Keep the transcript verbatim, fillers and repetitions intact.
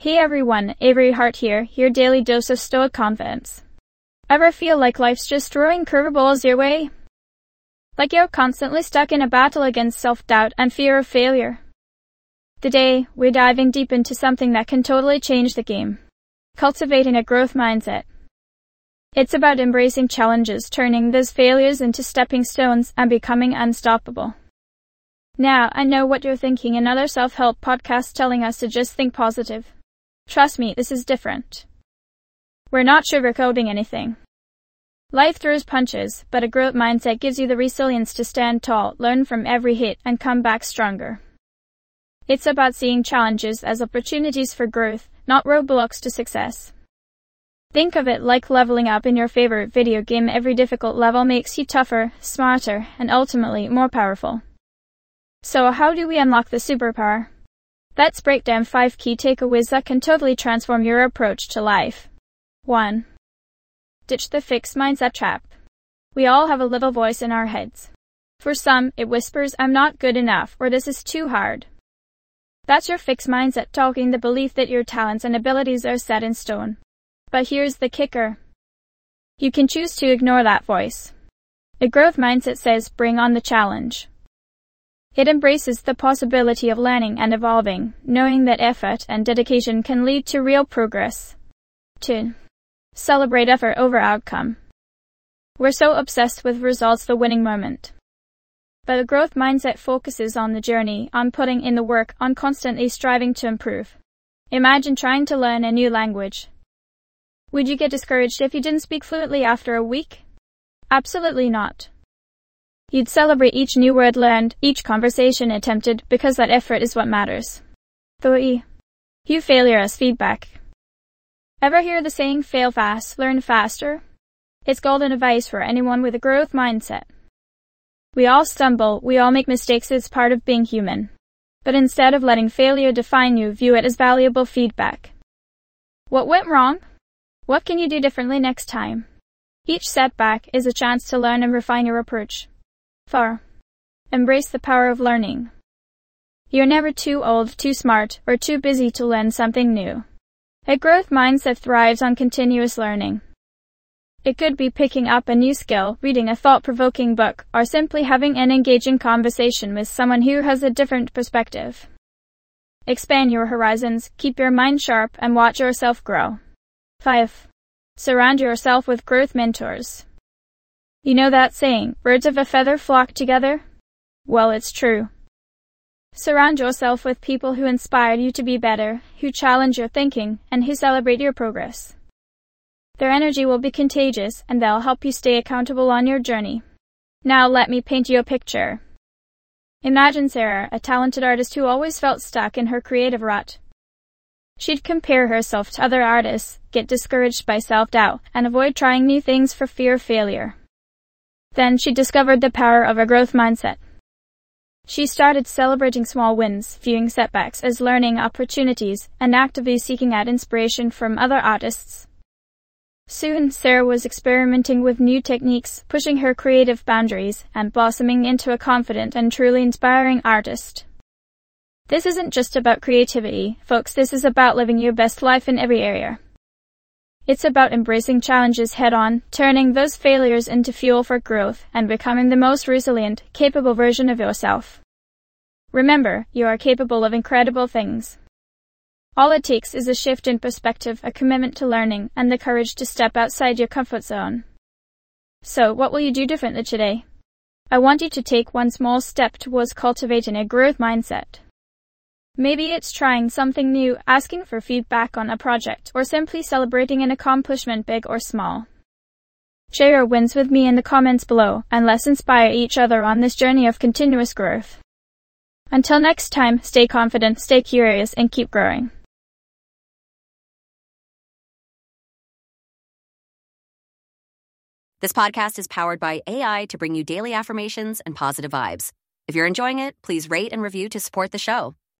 Hey everyone, Avery Hart here, your daily dose of stoic confidence. Ever feel like life's just throwing curveballs your way? Like you're constantly stuck in a battle against self-doubt and fear of failure? Today, we're diving deep into something that can totally change the game. Cultivating a growth mindset. It's about embracing challenges, turning those failures into stepping stones, and becoming unstoppable. Now, I know what you're thinking, another self-help podcast telling us to just think positive. Trust me, this is different. We're not sugarcoating anything. Life throws punches, but a growth mindset gives you the resilience to stand tall, learn from every hit, and come back stronger. It's about seeing challenges as opportunities for growth, not roadblocks to success. Think of it like leveling up in your favorite video game. Every difficult level makes you tougher, smarter, and ultimately more powerful. So how do we unlock the superpower? Let's break down five key takeaways that can totally transform your approach to life. one. Ditch the fixed mindset trap. We all have a little voice in our heads. For some, it whispers, "I'm not good enough," or "this is too hard." That's your fixed mindset talking, the belief that your talents and abilities are set in stone. But here's the kicker. You can choose to ignore that voice. A growth mindset says, bring on the challenge. It embraces the possibility of learning and evolving, knowing that effort and dedication can lead to real progress. two. Celebrate effort over outcome. We're so obsessed with results, the winning moment. But a growth mindset focuses on the journey, on putting in the work, on constantly striving to improve. Imagine trying to learn a new language. Would you get discouraged if you didn't speak fluently after a week? Absolutely not. You'd celebrate each new word learned, each conversation attempted, because that effort is what matters. three. View failure as feedback. Ever hear the saying, fail fast, learn faster? It's golden advice for anyone with a growth mindset. We all stumble, we all make mistakes, it's part of being human. But instead of letting failure define you, view it as valuable feedback. What went wrong? What can you do differently next time? Each setback is a chance to learn and refine your approach. four. Embrace the power of learning. You're never too old, too smart, or too busy to learn something new. A growth mindset thrives on continuous learning. It could be picking up a new skill, reading a thought-provoking book, or simply having an engaging conversation with someone who has a different perspective. Expand your horizons, keep your mind sharp, and watch yourself grow. five. Surround yourself with growth mentors. You know that saying, birds of a feather flock together? Well, it's true. Surround yourself with people who inspire you to be better, who challenge your thinking, and who celebrate your progress. Their energy will be contagious, and they'll help you stay accountable on your journey. Now let me paint you a picture. Imagine Sarah, a talented artist who always felt stuck in her creative rut. She'd compare herself to other artists, get discouraged by self-doubt, and avoid trying new things for fear of failure. Then she discovered the power of a growth mindset. She started celebrating small wins, viewing setbacks as learning opportunities, and actively seeking out inspiration from other artists. Soon, Sarah was experimenting with new techniques, pushing her creative boundaries, and blossoming into a confident and truly inspiring artist. This isn't just about creativity, folks, this is about living your best life in every area. It's about embracing challenges head-on, turning those failures into fuel for growth, and becoming the most resilient, capable version of yourself. Remember, you are capable of incredible things. All it takes is a shift in perspective, a commitment to learning, and the courage to step outside your comfort zone. So, what will you do differently today? I want you to take one small step towards cultivating a growth mindset. Maybe it's trying something new, asking for feedback on a project, or simply celebrating an accomplishment, big or small. Share your wins with me in the comments below, and let's inspire each other on this journey of continuous growth. Until next time, stay confident, stay curious, and keep growing. This podcast is powered by A I to bring you daily affirmations and positive vibes. If you're enjoying it, please rate and review to support the show.